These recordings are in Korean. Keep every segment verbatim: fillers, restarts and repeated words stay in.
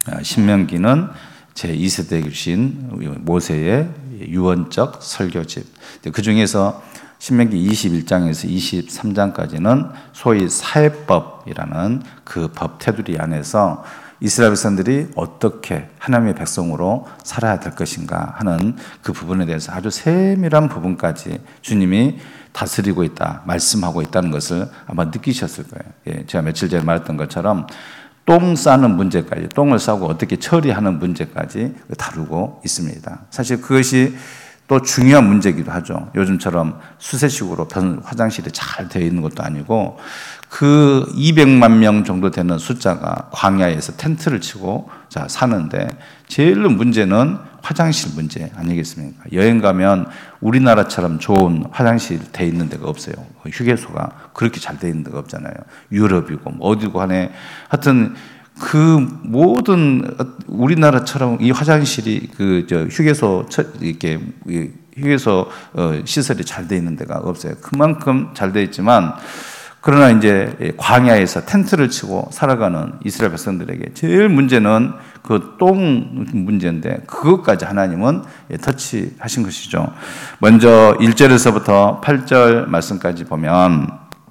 신명기는 제이 세대에 계신 모세의 유언적 설교집. 그 중에서 신명기 이십일 장에서 이십삼 장까지는 소위 사회법이라는 그 법 테두리 안에서 이스라엘 백성들이 어떻게 하나님의 백성으로 살아야 될 것인가 하는 그 부분에 대해서 아주 세밀한 부분까지 주님이 다스리고 있다, 말씀하고 있다는 것을 아마 느끼셨을 거예요. 예, 제가 며칠 전에 말했던 것처럼 똥 싸는 문제까지, 똥을 싸고 어떻게 처리하는 문제까지 다루고 있습니다. 사실 그것이 또 중요한 문제이기도 하죠. 요즘처럼 수세식으로 화장실이 잘 되어 있는 것도 아니고 그 이백만 명 정도 되는 숫자가 광야에서 텐트를 치고 자 사는데 제일 문제는 화장실 문제 아니겠습니까? 여행 가면 우리나라처럼 좋은 화장실 돼 있는 데가 없어요. 휴게소가 그렇게 잘 돼 있는 데가 없잖아요. 유럽이고 뭐 어디고 하네. 하여튼 그 모든 우리나라처럼 이 화장실이 그 저 휴게소 이렇게 휴게소 시설이 잘 돼 있는 데가 없어요. 그만큼 잘 돼 있지만 그러나 이제 광야에서 텐트를 치고 살아가는 이스라엘 백성들에게 제일 문제는 그 똥 문제인데 그것까지 하나님은 터치하신 것이죠. 먼저 일 절에서부터 팔 절 말씀까지 보면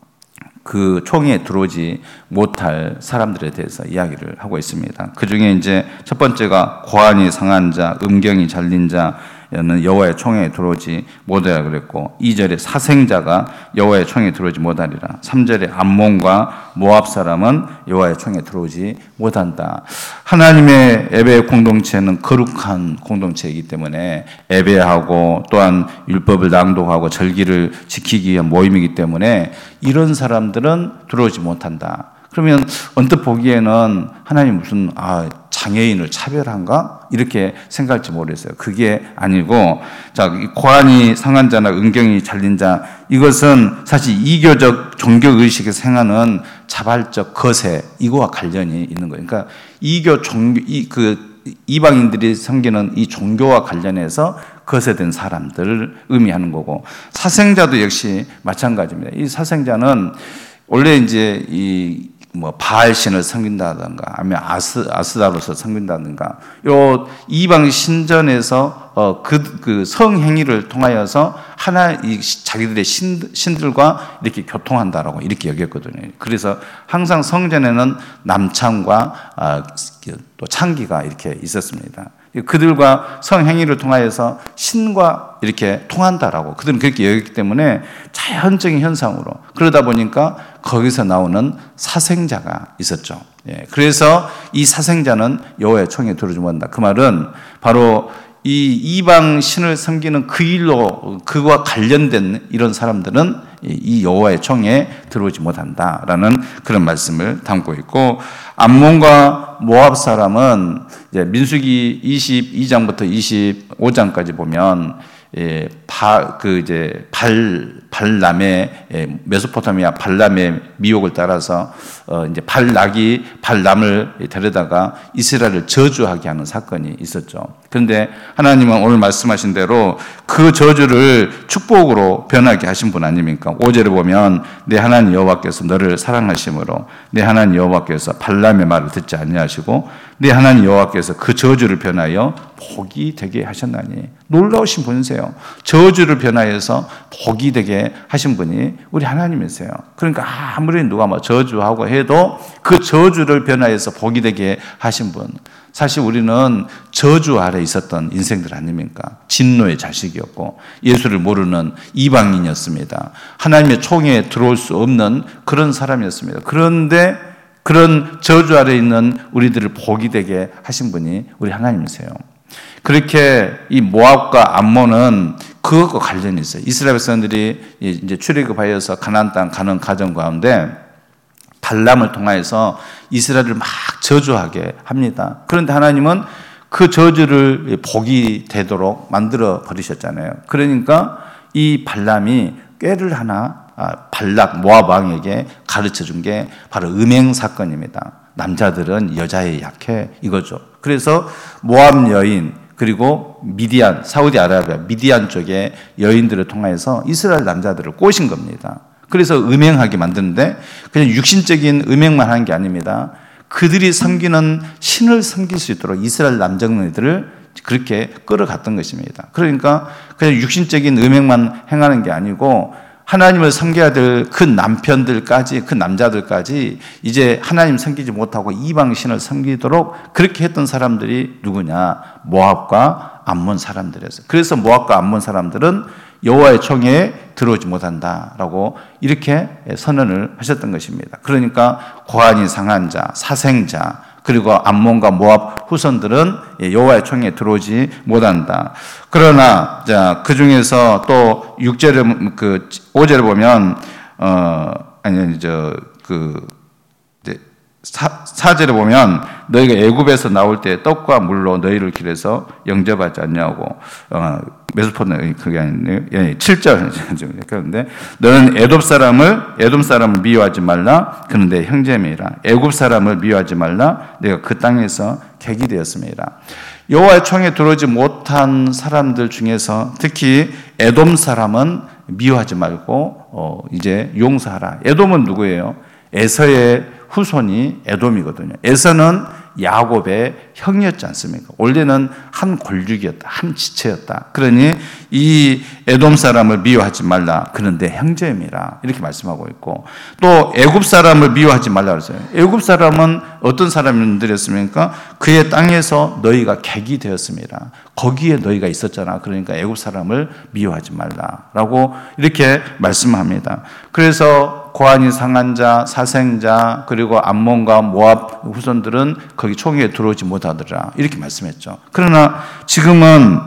그 총에 들어오지 못할 사람들에 대해서 이야기를 하고 있습니다. 그 중에 이제 첫 번째가 고환이 상한 자, 음경이 잘린 자, 여호와의 총에 들어오지 못하리라 그랬고, 이 절에 사생자가 여호와의 총에 들어오지 못하리라. 삼 절에 암몬과 모압 사람은 여호와의 총에 들어오지 못한다. 하나님의 예배 공동체는 거룩한 공동체이기 때문에 예배하고 또한 율법을 낭독하고 절기를 지키기 위한 모임이기 때문에 이런 사람들은 들어오지 못한다. 그러면 언뜻 보기에는 하나님 무슨 아 장애인을 차별한가? 이렇게 생각할지 모르겠어요. 그게 아니고, 자, 고환이 상한 자나 음경이 잘린 자, 이것은 사실 이교적 종교의식에서 행하는 자발적 거세, 이거와 관련이 있는 거예요. 그러니까 이교 종교, 이, 그, 이방인들이 섬기는 이 종교와 관련해서 거세된 사람들을 의미하는 거고, 사생자도 역시 마찬가지입니다. 이 사생자는 원래 이제 이 뭐 바알신을 섬긴다든가 아니면 아스 아스다로서 섬긴다든가 요 이방 신전에서 어 그 그 성행위를 통하여서 하나 이 자기들의 신 신들과 이렇게 교통한다라고 이렇게 여겼거든요. 그래서 항상 성전에는 남창과 아, 또 창기가 이렇게 있었습니다. 그들과 성행위를 통하여서 신과 이렇게 통한다라고 그들은 그렇게 여겼기 때문에 자연적인 현상으로 그러다 보니까 거기서 나오는 사생자가 있었죠. 예, 그래서 이 사생자는 여호와의 총에 들어오지 못한다. 그 말은 바로 이 이방 신을 섬기는 그 일로 그와 관련된 이런 사람들은 이 여호와의 총에 들어오지 못한다라는 그런 말씀을 담고 있고, 암몬과 모압 사람은 이제 민수기 이십이 장부터 이십오 장까지 보면 예, 바, 그 이제 발 발람의 예, 메소포타미아 발람의 미혹을 따라서 어 이제 발락이 발람을 데려다가 이스라엘을 저주하게 하는 사건이 있었죠. 그런데 하나님은 오늘 말씀하신 대로 그 저주를 축복으로 변하게 하신 분 아닙니까? 오 절에 보면 내 하나님 여호와께서 너를 사랑하심으로 내 하나님 여호와께서 발람의 말을 듣지 아니하시고 내 하나님 여호와께서 그 저주를 변하여 복이 되게 하셨나니. 놀라우신 분이세요. 저주를 변하여서 복이 되게 하신 분이 우리 하나님이세요. 그러니까 아무리 누가 뭐 저주하고 해도 그 저주를 변하여서 복이 되게 하신 분. 사실 우리는 저주 아래 있었던 인생들 아닙니까? 진노의 자식이었고 예수를 모르는 이방인이었습니다. 하나님의 총에 들어올 수 없는 그런 사람이었습니다. 그런데 그런 저주 아래 있는 우리들을 복이 되게 하신 분이 우리 하나님이세요. 그렇게 이 모압과 암몬은 그것과 관련이 있어요. 이스라엘 백성들이 이제 출애굽하여서 가나안 땅 가는 과정 가운데 발람을 통하여서 이스라엘을 막 저주하게 합니다. 그런데 하나님은 그 저주를 복이 되도록 만들어 버리셨잖아요. 그러니까 이 발람이 꾀를 하나 발락 모압 왕에게 가르쳐 준 게 바로 음행 사건입니다. 남자들은 여자에 약해 이거죠. 그래서 모압 여인 그리고 미디안, 사우디아라비아 미디안 쪽의 여인들을 통해서 이스라엘 남자들을 꼬신 겁니다. 그래서 음행하게 만드는데 그냥 육신적인 음행만 하는 게 아닙니다. 그들이 섬기는 신을 섬길 수 있도록 이스라엘 남정네들을 그렇게 끌어갔던 것입니다. 그러니까 그냥 육신적인 음행만 행하는 게 아니고 하나님을 섬겨야 될 그 남편들까지, 그 남자들까지 이제 하나님 섬기지 못하고 이방신을 섬기도록 그렇게 했던 사람들이 누구냐? 모압과 암몬 사람들이었어요. 그래서 모압과 암몬 사람들은 여호와의 총회에 들어오지 못한다라고 이렇게 선언을 하셨던 것입니다. 그러니까 고한이 상한 자, 사생자, 그리고 암몬과 모압 후손들은 여호와의 총회에 들어오지 못한다. 그러나 자, 그 중에서 또 육 절에 그 오 절에 보면 어 아니 저그 사 절에 보면 너희가 애굽에서 나올 때 떡과 물로 너희를 길에서 영접하지 않냐고. 어, 메소포타미아 그게 아니네요. 예, 칠 절 그런데 너는 에돔 사람을 에돔 사람을 미워하지 말라. 그는 내 형제임이라. 애굽 사람을 미워하지 말라. 내가 그 땅에서 객이 되었습니다. 여호와의 총에 들어오지 못한 사람들 중에서 특히 에돔 사람은 미워하지 말고 어, 이제 용서하라. 에돔은 누구예요? 에서의 후손이 에돔이거든요. 에서는 야곱의 형이었지 않습니까? 원래는 한 골육이었다, 한 지체였다. 그러니 이 에돔 사람을 미워하지 말라. 그는 내 형제임이라. 이렇게 말씀하고 있고 또 애굽 사람을 미워하지 말라 그랬어요. 애굽 사람은 어떤 사람들이었습니까? 그의 땅에서 너희가 객이 되었습니다. 거기에 너희가 있었잖아. 그러니까 애굽 사람을 미워하지 말라라고 이렇게 말씀합니다. 그래서 고한이 상한 자, 사생자, 그리고 암몬과 모압 후손들은 거기 총회에 들어오지 못하더라. 이렇게 말씀했죠. 그러나 지금은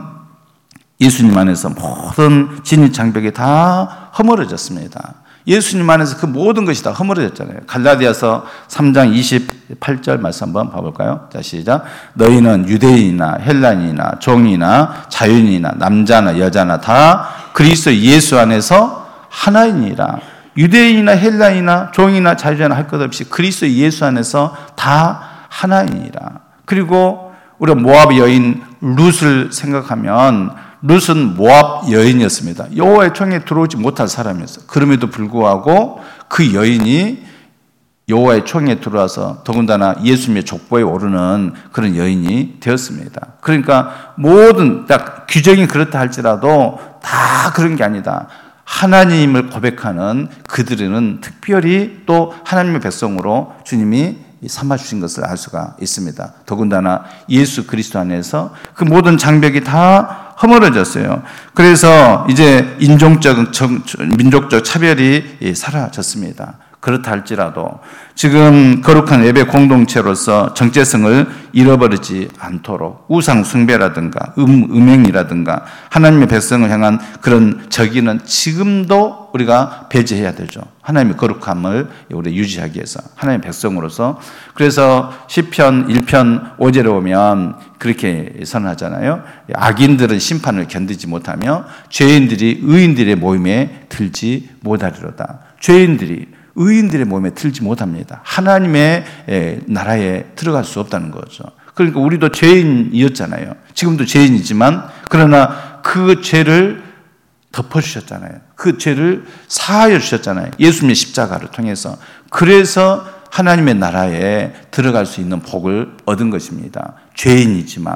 예수님 안에서 모든 진입 장벽이 다 허물어졌습니다. 예수님 안에서 그 모든 것이 다 허물어졌잖아요. 갈라디아서 삼 장 이십팔 절 말씀 한번 봐볼까요? 자, 시작. 너희는 유대인이나 헬라인이나 종이나 자유인이나 남자나 여자나 다 그리스도 예수 안에서 하나이니라. 유대인이나 헬라인이나 종이나 자유자나 할 것 없이 그리스도 예수 안에서 다 하나이니라. 그리고 우리가 모압 여인 룻을 생각하면 룻은 모압 여인이었습니다. 여호와의 총에 들어오지 못할 사람이었어요. 그럼에도 불구하고 그 여인이 여호와의 총에 들어와서 더군다나 예수님의 족보에 오르는 그런 여인이 되었습니다. 그러니까 모든 딱 규정이 그렇다 할지라도 다 그런 게 아니다. 하나님을 고백하는 그들은 특별히 또 하나님의 백성으로 주님이 삼아주신 것을 알 수가 있습니다. 더군다나 예수 그리스도 안에서 그 모든 장벽이 다 허물어졌어요. 그래서 이제 인종적, 민족적 차별이 사라졌습니다. 그렇다 할지라도 지금 거룩한 예배 공동체로서 정체성을 잃어버리지 않도록 우상 숭배라든가 음, 음행이라든가 하나님의 백성을 향한 그런 적이는 지금도 우리가 배제해야 되죠. 하나님의 거룩함을 우리 유지하기 위해서 하나님의 백성으로서. 그래서 시편 일 편 오 절에 오면 그렇게 선언하잖아요. 악인들은 심판을 견디지 못하며 죄인들이 의인들의 모임에 들지 못하리로다. 죄인들이 의인들의 몸에 들지 못합니다. 하나님의 나라에 들어갈 수 없다는 거죠. 그러니까 우리도 죄인이었잖아요. 지금도 죄인이지만 그러나 그 죄를 덮어주셨잖아요. 그 죄를 사하여 주셨잖아요. 예수님의 십자가를 통해서. 그래서 하나님의 나라에 들어갈 수 있는 복을 얻은 것입니다. 죄인이지만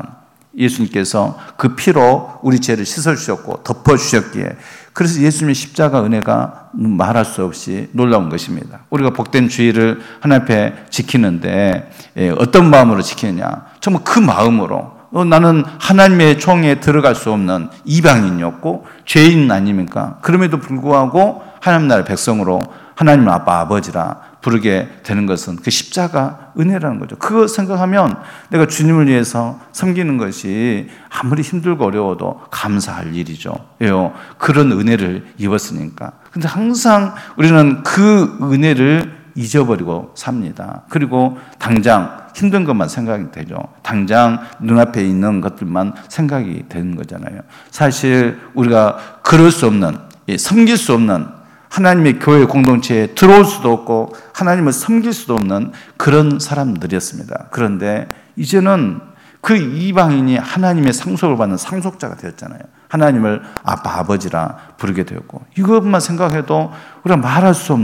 예수님께서 그 피로 우리 죄를 씻어주셨고 덮어주셨기에 그래서 예수님의 십자가 은혜가 말할 수 없이 놀라운 것입니다. 우리가 복된 주의를 하나님 앞에 지키는데 어떤 마음으로 지키느냐? 정말 그 마음으로 어, 나는 하나님의 총에 들어갈 수 없는 이방인이었고 죄인 아닙니까? 그럼에도 불구하고 하나님 나라의 백성으로 하나님 아빠 아버지라 부르게 되는 것은 그 십자가 은혜라는 거죠. 그거 생각하면 내가 주님을 위해서 섬기는 것이 아무리 힘들고 어려워도 감사할 일이죠. 왜요? 그런 은혜를 입었으니까. 근데 항상 우리는 그 은혜를 잊어버리고 삽니다. 그리고 당장 힘든 것만 생각이 되죠. 당장 눈앞에 있는 것들만 생각이 되는 거잖아요. 사실 우리가 그럴 수 없는, 섬길 수 없는 하나님의 교회 공동체에 들어올 수도 없고 하나님을 섬길 수도 없는 그런 사람들이었습니다. 그런데 이제는 그 이방인이 하나님의 상속을 받는 상속자가 되었잖아요. 하나님을 아빠, 아버지라 부르게 되었고 이것만 생각해도 우리가 말할 수 없는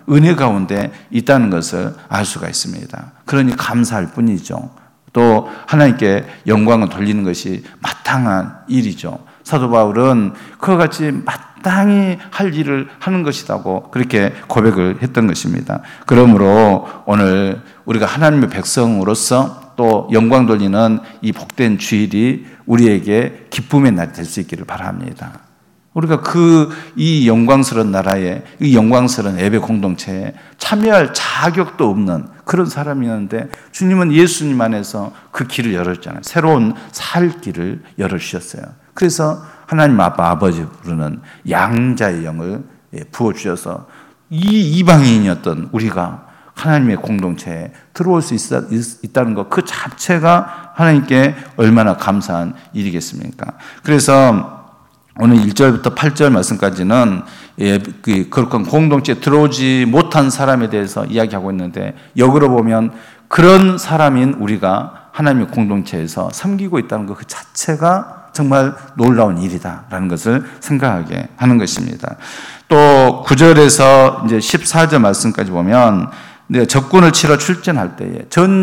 은혜 가운데 있다는 것을 알 수가 있습니다. 그러니 감사할 뿐이죠. 또 하나님께 영광을 돌리는 것이 마땅한 일이죠. 사도 바울은 그와 같이 마땅히 할 일을 하는 것이라고 그렇게 고백을 했던 것입니다. 그러므로 오늘 우리가 하나님의 백성으로서 또 영광 돌리는 이 복된 주일이 우리에게 기쁨의 날이 될 수 있기를 바랍니다. 우리가 그 이 영광스러운 나라에, 이 영광스러운 예배 공동체에 참여할 자격도 없는 그런 사람이었는데 주님은 예수님 안에서 그 길을 열었잖아요. 새로운 살 길을 열어주셨어요. 그래서 하나님 아빠 아버지 부르는 양자의 영을 부어주셔서 이 이방인이었던 우리가 하나님의 공동체에 들어올 수 있, 있다는 것 그 자체가 하나님께 얼마나 감사한 일이겠습니까? 그래서 오늘 일 절부터 팔 절 말씀까지는 예, 그 거룩한 공동체에 들어오지 못한 사람에 대해서 이야기하고 있는데 역으로 보면 그런 사람인 우리가 하나님의 공동체에서 섬기고 있다는 것 그 자체가 정말 놀라운 일이다라는 것을 생각하게 하는 것입니다. 또 구 절에서 이제 십사 절 말씀까지 보면 네, 적군을 치러 출전할 때에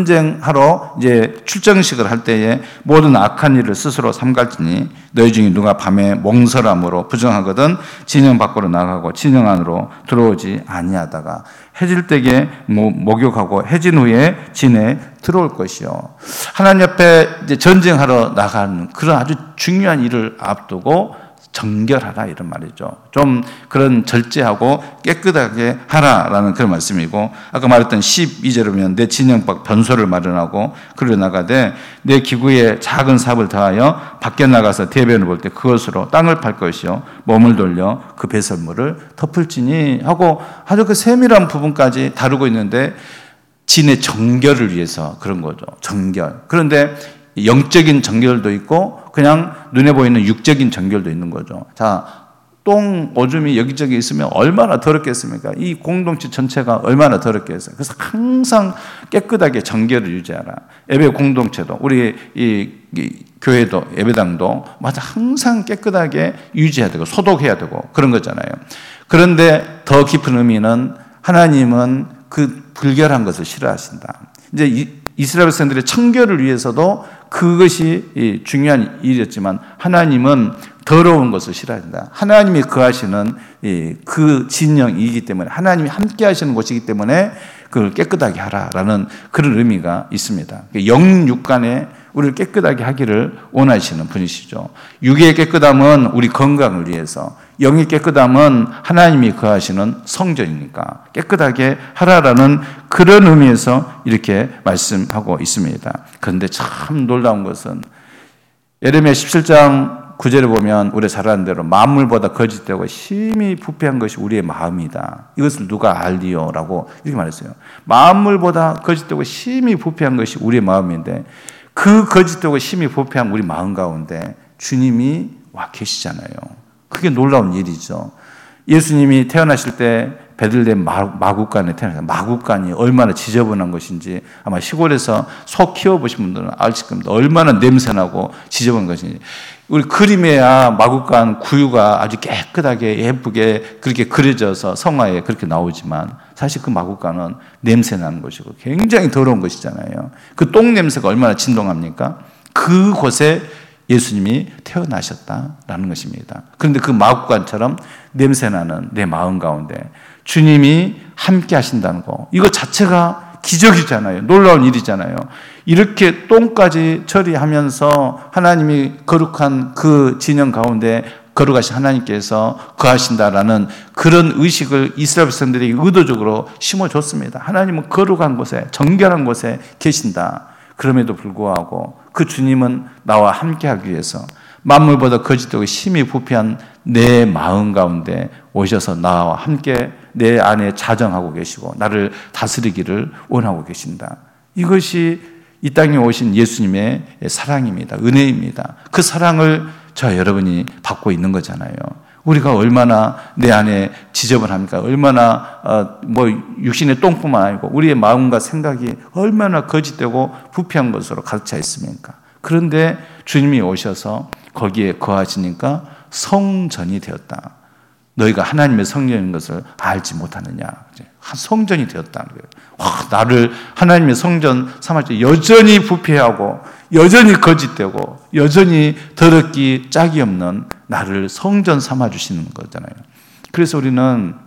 전쟁하러 이제 출정식을 할 때에 모든 악한 일을 스스로 삼갈지니 너희 중에 누가 밤에 몽설함으로 부정하거든 진영 밖으로 나가고 진영 안으로 들어오지 아니하다가 해질 때에 목욕하고 해진 후에 진에 들어올 것이요. 하나님 앞에 이제 전쟁하러 나가는 그런 아주 중요한 일을 앞두고 정결하라 이런 말이죠. 좀 그런 절제하고 깨끗하게 하라라는 그런 말씀이고 아까 말했던 십이 절에 보면 내 진영 밖 변소를 마련하고 그러 나가되 내 기구에 작은 삽을 더하여 밖에 나가서 대변을 볼 때 그것으로 땅을 팔 것이요 몸을 돌려 그 배설물을 덮을지니 하고 아주 그 세밀한 부분까지 다루고 있는데 진의 정결을 위해서 그런 거죠. 정결. 그런데 영적인 정결도 있고 그냥 눈에 보이는 육적인 정결도 있는 거죠. 자, 똥, 오줌이 여기저기 있으면 얼마나 더럽겠습니까? 이 공동체 전체가 얼마나 더럽겠어요. 그래서 항상 깨끗하게 정결을 유지하라. 예배 공동체도 우리 이, 이 교회도 예배당도 맞아 항상 깨끗하게 유지해야 되고 소독해야 되고 그런 거잖아요. 그런데 더 깊은 의미는 하나님은 그 불결한 것을 싫어하신다. 이제 이, 이스라엘 백성들의 청결을 위해서도 그것이 중요한 일이었지만 하나님은 더러운 것을 싫어한다. 하나님이 거하시는 그 진영이기 때문에 하나님이 함께 하시는 곳이기 때문에 그걸 깨끗하게 하라라는 그런 의미가 있습니다. 영육간에 우리를 깨끗하게 하기를 원하시는 분이시죠. 육의 깨끗함은 우리 건강을 위해서, 영의 깨끗함은 하나님이 거하시는 성전이니까 깨끗하게 하라라는 그런 의미에서 이렇게 말씀하고 있습니다. 그런데 참 놀라운 것은 예레미야 십칠 장 구 절에 보면 우리 잘 아는 대로 만물보다 거짓되고 심히 부패한 것이 우리의 마음이다. 이것을 누가 알리요? 라고 이렇게 말했어요. 만물보다 거짓되고 심히 부패한 것이 우리의 마음인데 그 거짓되고 심히 부패한 우리 마음 가운데 주님이 와 계시잖아요. 그게 놀라운 일이죠. 예수님이 태어나실 때 베들레헴 마구간에 태어나셨어요. 마구간이 얼마나 지저분한 것인지 아마 시골에서 소 키워보신 분들은 아실 겁니다. 얼마나 냄새나고 지저분한 것인지. 우리 그림에야 마구간 구유가 아주 깨끗하게 예쁘게 그렇게 그려져서 성화에 그렇게 나오지만 사실 그 마구간은 냄새나는 것이고 굉장히 더러운 것이잖아요. 그 똥 냄새가 얼마나 진동합니까? 그곳에 예수님이 태어나셨다라는 것입니다. 그런데 그 마구간처럼 냄새나는 내 마음 가운데 주님이 함께 하신다는 거, 이거 자체가 기적이잖아요. 놀라운 일이잖아요. 이렇게 똥까지 처리하면서 하나님이 거룩한 그 진영 가운데 거룩하신 하나님께서 거하신다라는 그런 의식을 이스라엘 백성들에게 의도적으로 심어줬습니다. 하나님은 거룩한 곳에, 정결한 곳에 계신다. 그럼에도 불구하고 그 주님은 나와 함께하기 위해서 만물보다 거짓되고 심히 부패한 내 마음 가운데 오셔서 나와 함께 내 안에 자정하고 계시고 나를 다스리기를 원하고 계신다. 이것이 이 땅에 오신 예수님의 사랑입니다. 은혜입니다. 그 사랑을 저 여러분이 받고 있는 거잖아요. 우리가 얼마나 내 안에 지저분합니까? 얼마나 어, 뭐 육신의 똥뿐만 아니고 우리의 마음과 생각이 얼마나 거짓되고 부패한 것으로 가득 차 있습니까? 그런데 주님이 오셔서 거기에 거하시니까 성전이 되었다. 너희가 하나님의 성전인 것을 알지 못하느냐. 성전이 되었다는 거예요. 와, 나를 하나님의 성전 삼았지. 여전히 부패하고 여전히 거짓되고 여전히 더럽기 짝이 없는 나를 성전 삼아주시는 거잖아요. 그래서 우리는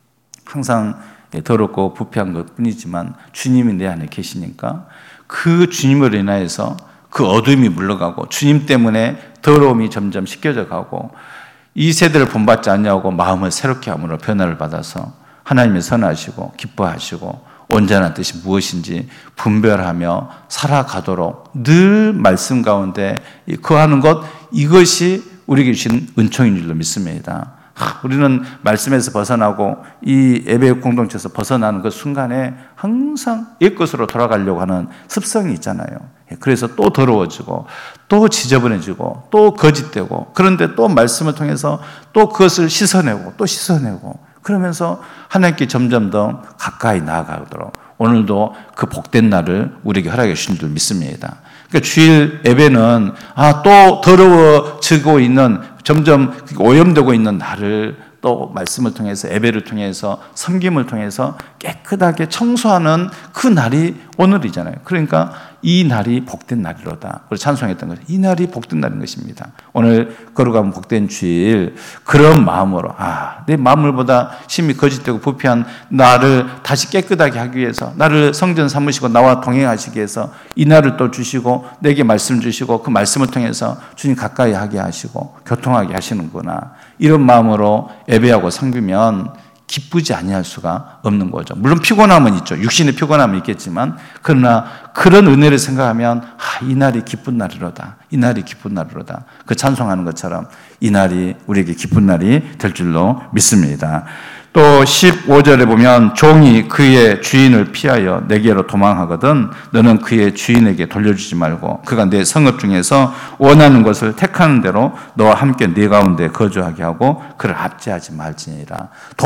항상 더럽고 부패한 것 뿐이지만 주님이 내 안에 계시니까 그 주님으로 인하여서 그 어둠이 물러가고 주님 때문에 더러움이 점점 씻겨져 가고 이 세대를 본받지 않냐고 마음을 새롭게 함으로 변화를 받아서 하나님이 선하시고 기뻐하시고 온전한 뜻이 무엇인지 분별하며 살아가도록 늘 말씀 가운데 거하는 것, 이것이 우리에게 주신 은총인 줄로 믿습니다. 우리는 말씀에서 벗어나고 이 예배 공동체에서 벗어나는 그 순간에 항상 옛것으로 돌아가려고 하는 습성이 있잖아요. 그래서 또 더러워지고 또 지저분해지고 또 거짓되고, 그런데 또 말씀을 통해서 또 그것을 씻어내고 또 씻어내고, 그러면서 하나님께 점점 더 가까이 나아가도록 오늘도 그 복된 날을 우리에게 허락해 주신 줄 믿습니다. 그러니까 주일 예배는 아, 또 더러워지고 있는, 점점 오염되고 있는 나를 또 말씀을 통해서, 예배를 통해서, 섬김을 통해서 깨끗하게 청소하는 그 날이 오늘이잖아요. 그러니까 이 날이 복된 날이로다. 우리 찬송했던 거죠. 이 날이 복된 날인 것입니다. 오늘 걸어가면 복된 주일, 그런 마음으로 아, 내 만물보다 심히 거짓되고 부패한 나를 다시 깨끗하게 하기 위해서, 나를 성전 삼으시고 나와 동행하시기 위해서 이 날을 또 주시고 내게 말씀 주시고 그 말씀을 통해서 주님 가까이 하게 하시고 교통하게 하시는구나. 이런 마음으로 예배하고 섬기면 기쁘지 아니할 수가 없는 거죠. 물론 피곤함은 있죠. 육신의 피곤함은 있겠지만, 그러나 그런 은혜를 생각하면 아, 이 날이 기쁜 날이로다. 이 날이 기쁜 날이로다. 그 찬송하는 것처럼 이 날이 우리에게 기쁜 날이 될 줄로 믿습니다. 또 십오 절에 보면 종이 그의 주인을 피하여 내게로 도망하거든 너는 그의 주인에게 돌려주지 말고 그가 내 성읍 중에서 원하는 것을 택하는 대로 너와 함께 네 가운데 거주하게 하고 그를 압제하지 말지니라.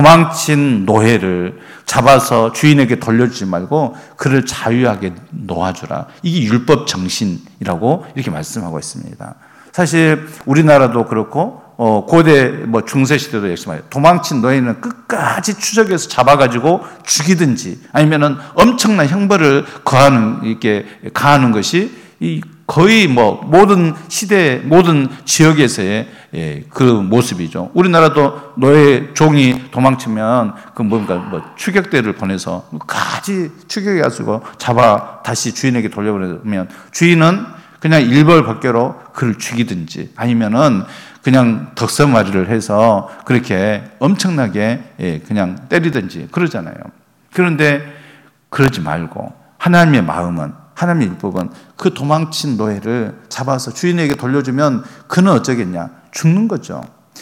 도망친 노예를 잡아서 주인에게 돌려주지 말고 그를 자유하게 놓아주라. 이게 율법 정신이라고 이렇게 말씀하고 있습니다. 사실 우리나라도 그렇고 어, 고대 뭐 중세 시대도 역시 말이에요. 도망친 노예는 끝까지 추적해서 잡아가지고 죽이든지 아니면은 엄청난 형벌을 거하는, 이렇게 가하는 것이 이 거의 뭐 모든 시대, 모든 지역에서의 예, 그 모습이죠. 우리나라도 노예 종이 도망치면 그 뭔가 뭐 추격대를 보내서 끝까지 추격해가지고 잡아 다시 주인에게 돌려보내면 주인은 그냥 일벌백계로 그를 죽이든지 아니면은 그냥 덕선마리를 해서 그렇게 엄청나게 그냥 때리든지 그러잖아요. 그런데 그러지 말고 하나님의 마음은, 하나님의 율법은 그 도망친 노예를 잡아서 주인에게 돌려주면 그는 어쩌겠냐? 죽는 거죠.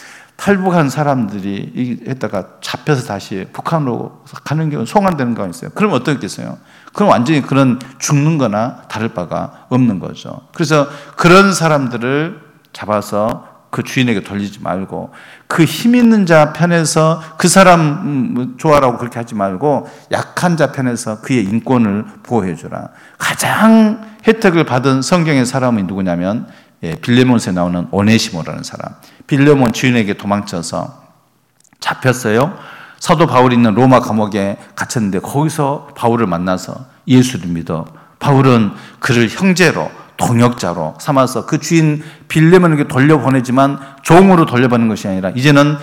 탈북한 사람들이 했다가 잡혀서 다시 북한으로 가는 경우, 송환되는 경우가 있어요. 그럼 어떻겠어요? 그럼 완전히 그런 죽는 거나 다를 바가 없는 거죠. 그래서 그런 사람들을 잡아서 그 주인에게 돌리지 말고 그 힘 있는 자 편에서 그 사람 좋아라고 그렇게 하지 말고 약한 자 편에서 그의 인권을 보호해 주라. 가장 혜택을 받은 성경의 사람이 누구냐면 예, 빌레몬서에 나오는 오네시모라는 사람. 빌레몬 주인에게 도망쳐서 잡혔어요. 사도 바울이 있는 로마 감옥에 갇혔는데 거기서 바울을 만나서 예수를 믿어 바울은 그를 형제로, 동역자로 삼아서 그 주인 빌레몬에게 돌려보내지만 종으로 돌려보내는 것이 아니라 이제는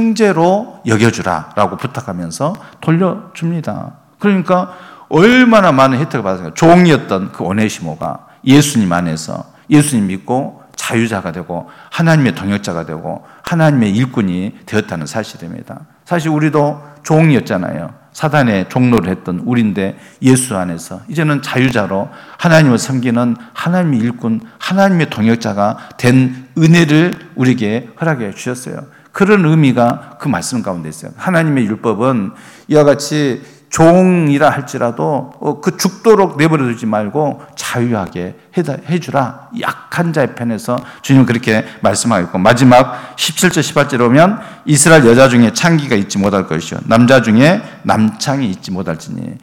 형제로 여겨주라 라고 부탁하면서 돌려줍니다. 그러니까 얼마나 많은 혜택을 받았어요. 종이었던 그 오네시모가 예수님 안에서 예수님 믿고 자유자가 되고 하나님의 동역자가 되고 하나님의 일꾼이 되었다는 사실입니다. 사실 우리도 종이었잖아요. 사단의 종로를 했던 우리인데 예수 안에서 이제는 자유자로 하나님을 섬기는 하나님의 일꾼, 하나님의 동역자가 된 은혜를 우리에게 허락해 주셨어요. 그런 의미가 그 말씀 가운데 있어요. 하나님의 율법은 이와 같이 종이라 할지라도 그 죽도록 내버려 두지 말고 자유하게 해주라. 약한 자의 편에서 주님은 그렇게 말씀하고 있고, 마지막 십칠 절 십팔 절에 오면 이스라엘 여자 중에 창기가 있지 못할 것이요 남자 중에 남창이 있지 못할지니.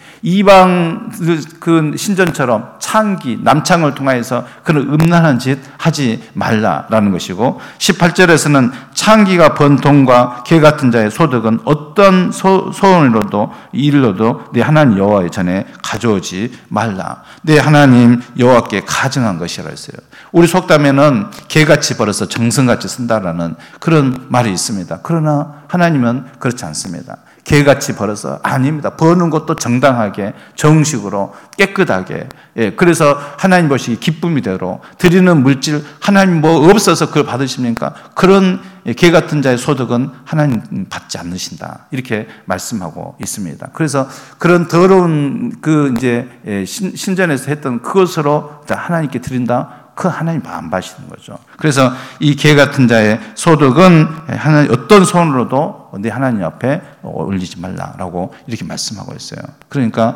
이방 그 신전처럼 창기, 남창을 통하여서 그런 음란한 짓 하지 말라라는 것이고, 십팔 절에서는 창기가 번 돈과 개 같은 자의 소득은 어떤 소, 소원으로도 일로도 내 하나님 여호와의 전에 가져오지 말라. 내 하나님 여호와께 가증한 것이라 했어요. 우리 속담에는 개같이 벌어서 정성같이 쓴다라는 그런 말이 있습니다. 그러나 하나님은 그렇지 않습니다. 개같이 벌어서 아닙니다. 버는 것도 정당하게, 정식으로, 깨끗하게. 예, 그래서 하나님 보시기 기쁨이 되도록 드리는 물질, 하나님 뭐 없어서 그걸 받으십니까? 그런 개 같은 자의 소득은 하나님 받지 않으신다. 이렇게 말씀하고 있습니다. 그래서 그런 더러운 그 이제 신, 신전에서 했던 그것으로 하나님께 드린다. 그 하나님 안 받으시는 거죠. 그래서 이 개 같은 자의 소득은 하나님 어떤 손으로도 내 하나님 앞에 올리지 말라라고 이렇게 말씀하고 있어요. 그러니까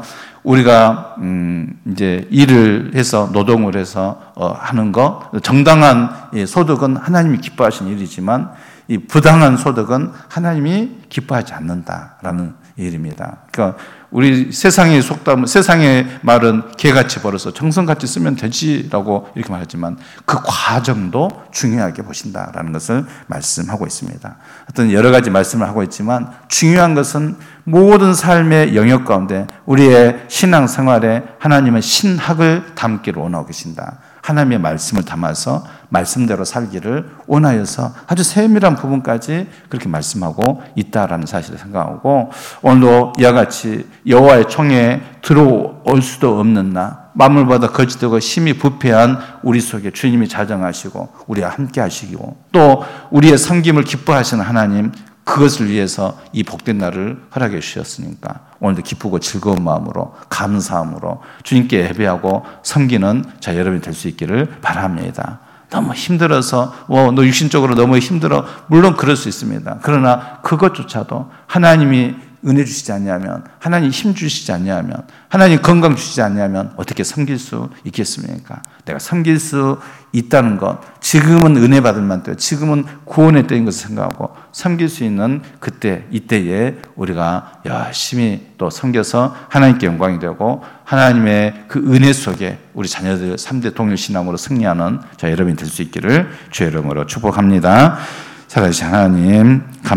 우리가 음 이제 일을 해서 노동을 해서 어 하는 거, 정당한 소득은 하나님이 기뻐하시는 일이지만 이 부당한 소득은 하나님이 기뻐하지 않는다라는 일입니다. 그러니까 우리 세상의 속담, 세상의 말은 개같이 벌어서 정성같이 쓰면 되지라고 이렇게 말하지만 그 과정도 중요하게 보신다라는 것을 말씀하고 있습니다. 어떤 여러 가지 말씀을 하고 있지만 중요한 것은 모든 삶의 영역 가운데 우리의 신앙 생활에 하나님은 신학을 담기를 원하고 계신다. 하나님의 말씀을 담아서 말씀대로 살기를 원하여서 아주 세밀한 부분까지 그렇게 말씀하고 있다라는 사실을 생각하고, 오늘도 이와 같이 여호와의 총에 들어올 수도 없는 나, 만물보다 거짓되고 심히 부패한 우리 속에 주님이 자정하시고 우리와 함께 하시고, 또 우리의 섬김을 기뻐하시는 하나님, 그것을 위해서 이 복된 날을 허락해 주셨으니까 오늘도 기쁘고 즐거운 마음으로 감사함으로 주님께 예배하고 섬기는 자 여러분이 될 수 있기를 바랍니다. 너무 힘들어서 뭐 너 육신적으로 너무 힘들어, 물론 그럴 수 있습니다. 그러나 그것조차도 하나님이 은혜 주시지 않냐면, 하나님 힘 주시지 않냐면, 하나님 건강 주시지 않냐면 어떻게 섬길 수 있겠습니까? 내가 섬길 수 있다는 것, 지금은 은혜 받을 만큼, 지금은 구원의 때인 것을 생각하고 섬길 수 있는 그때, 이때에 우리가 열심히 또 섬겨서 하나님께 영광이 되고 하나님의 그 은혜 속에 우리 자녀들 삼 대 동일신앙으로 승리하는 저 여러분이 될 수 있기를 주의 이름으로 축복합니다. 살아계신 하나님,